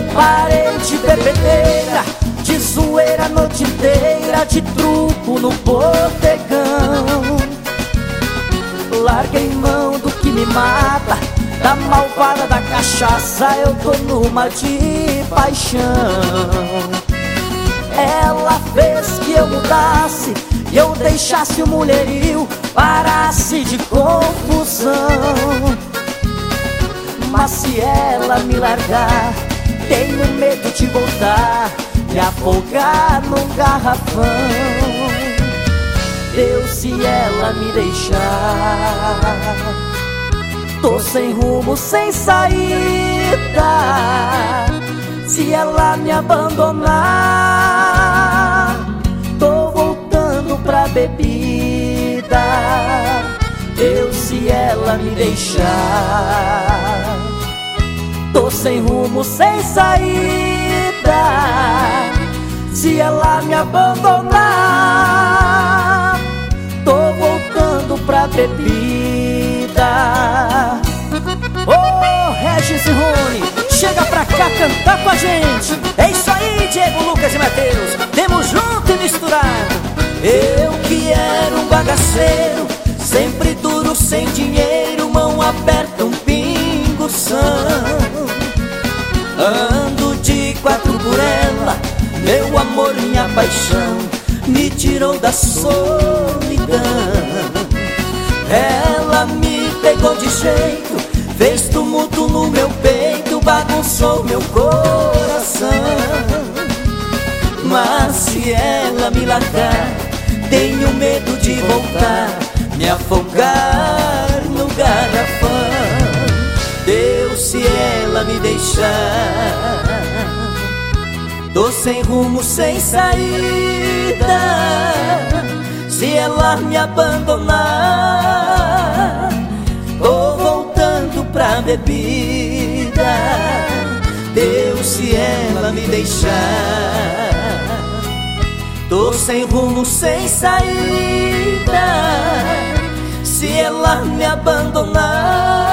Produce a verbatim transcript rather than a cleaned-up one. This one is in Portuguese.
Parei de bebedeira, de zoeira a noite inteira, de truco no botecão. Larguei mão do que me mata, da malvada da cachaça, eu tô numa de paixão. Ela fez que eu mudasse e eu deixasse o mulherio, parasse de confusão. Mas se ela me largar, tenho medo de voltar, me afogar num garrafão. Deus, se ela me deixar, tô sem rumo, sem saída. Se ela me abandonar, tô voltando pra bebida. Deus, se ela me deixar, tô sem rumo, sem saída. Se ela me abandonar, tô voltando pra bebida. Ô, oh, Regis e Rony, chega pra cá cantar com a gente. É isso aí, Diego, Lucas e Mateus, temos junto e misturado. Eu que era um bagaceiro, sempre duro, sem dinheiro, mão aberta, um pingo-são. Ando de quatro por ela, meu amor, minha paixão, me tirou da solidão. Ela me pegou de jeito, fez tumulto no meu peito, bagunçou meu coração. Mas se ela me largar, tenho medo de voltar, me afogar no garrafão. Deus, se ela me deixar, tô sem rumo, sem saída. Se ela me abandonar, tô voltando pra bebida. Deus, se ela me deixar, tô sem rumo, sem saída. Se ela me abandonar,